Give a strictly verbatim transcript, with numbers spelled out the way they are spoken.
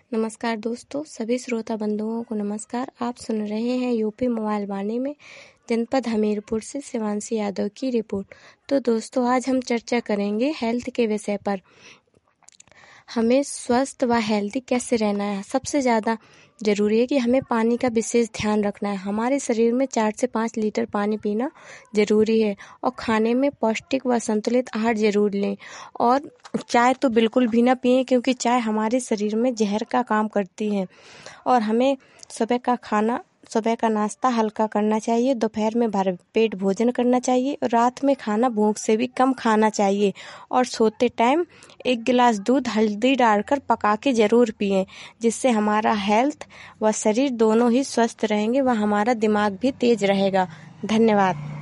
नमस्कार दोस्तों, सभी श्रोता बंधुओं को नमस्कार। आप सुन रहे हैं यूपी मोबाइल वाणी में जनपद हमीरपुर से शिवांशी यादव की रिपोर्ट। तो दोस्तों, आज हम चर्चा करेंगे हेल्थ के विषय पर। हमें स्वस्थ व हेल्दी कैसे रहना है। सबसे ज़्यादा ज़रूरी है कि हमें पानी का विशेष ध्यान रखना है। हमारे शरीर में चार से पाँच लीटर पानी पीना ज़रूरी है और खाने में पौष्टिक व संतुलित आहार ज़रूर लें। और चाय तो बिल्कुल भी ना पिएं, क्योंकि चाय हमारे शरीर में जहर का काम करती है। और हमें सुबह का खाना सुबह का नाश्ता हल्का करना चाहिए, दोपहर में भरपेट भोजन करना चाहिए और रात में खाना भूख से भी कम खाना चाहिए। और सोते टाइम एक गिलास दूध हल्दी डालकर पका के ज़रूर पिएं, जिससे हमारा हेल्थ व शरीर दोनों ही स्वस्थ रहेंगे व हमारा दिमाग भी तेज रहेगा। धन्यवाद।